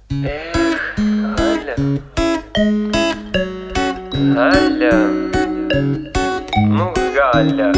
Эх, Галя, Галя, ну Галя.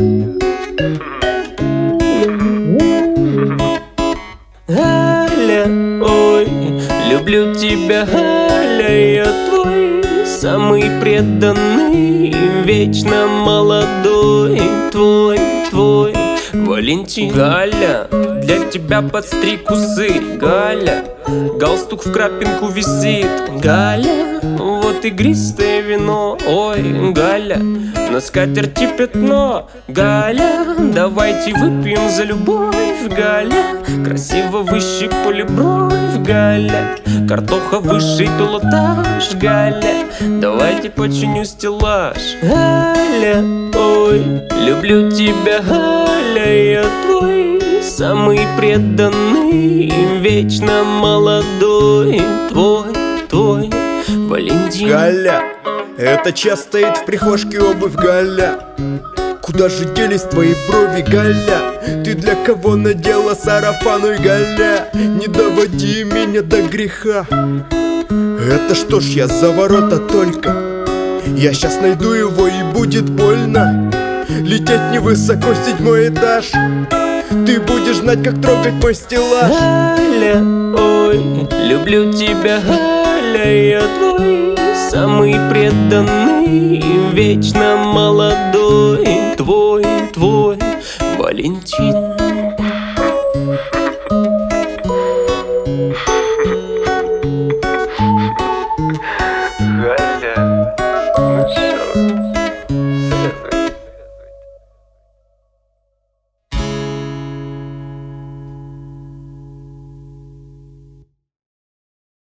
Галя, ой, люблю тебя, Галя, я твой самый преданный, вечно молодой, твой Валентин. Галя, для тебя подстриг усы, Галя, галстук в крапинку висит, Галя, вот игристое вино, ой, Галя, на скатерти пятно, Галя, давайте выпьем за любовь, Галя, красиво выщипали бровь, Галя, картоха высший пилотаж, Галя, давайте починю стеллаж. Галя, ой, люблю тебя, Галя, я твой самый преданный, вечно молодой, твой Валентин. Галя, эта час стоит в прихожке обувь, Галя. Куда же делись твои брови, Галя? Ты для кого надела сарафан, ой, Галя? Не доводи меня до греха. Это что ж я за ворота только? Я сейчас найду его и будет больно. Лететь невысоко, 7-й этаж. Ты будешь знать, как трогать мой стеллаж. Галя, ой, люблю тебя, Галя, я твой самый преданный, вечно молодой, твой Валентин.